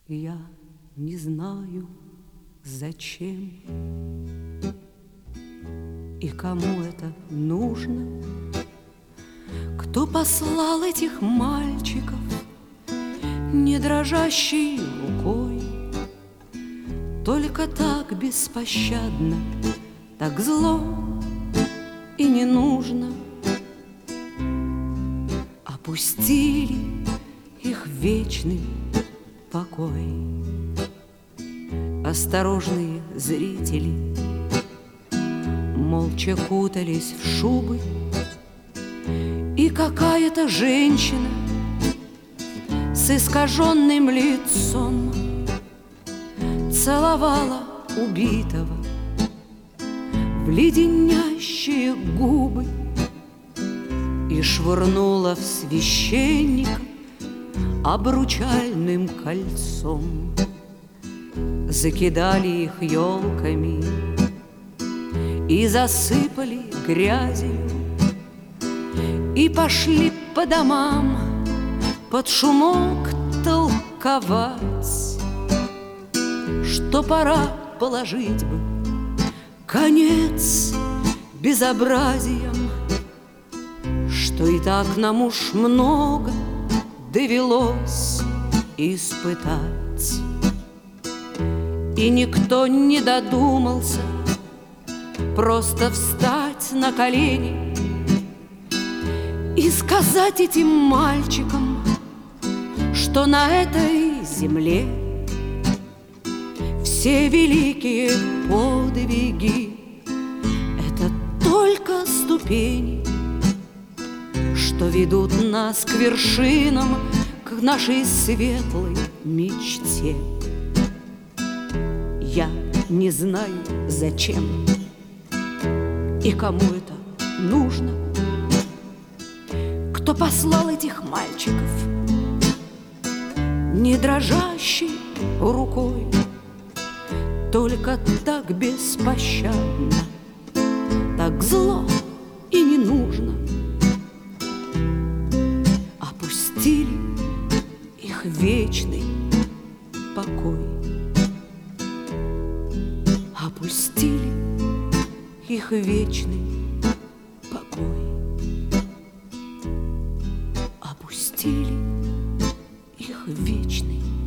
Я не знаю, зачем и кому это нужно, кто послал этих мальчиков не дрожащей рукой, только так беспощадно, так зло и не нужно. Опустили их в вечный покой. Осторожные зрители молча кутались в шубы, и какая-то женщина с искаженным лицом целовала убитого в леденящие губы и швырнула в священника обручальным кольцом. Закидали их елками и засыпали грязью, и пошли по домам под шумок толковать, что пора положить бы конец безобразиям, что и так нам уж много довелось испытать. И никто не додумался просто встать на колени и сказать этим мальчикам, что на этой земле все великие подвиги — это только ступени, что ведут нас к вершинам, к нашей светлой мечте. Я не знаю, зачем и кому это нужно, кто послал этих мальчиков не дрожащей рукой, только так беспощадно, так зло и не нужно. Опустили их в вечный покой. Опустили их в вечный покой. Опустили их в вечный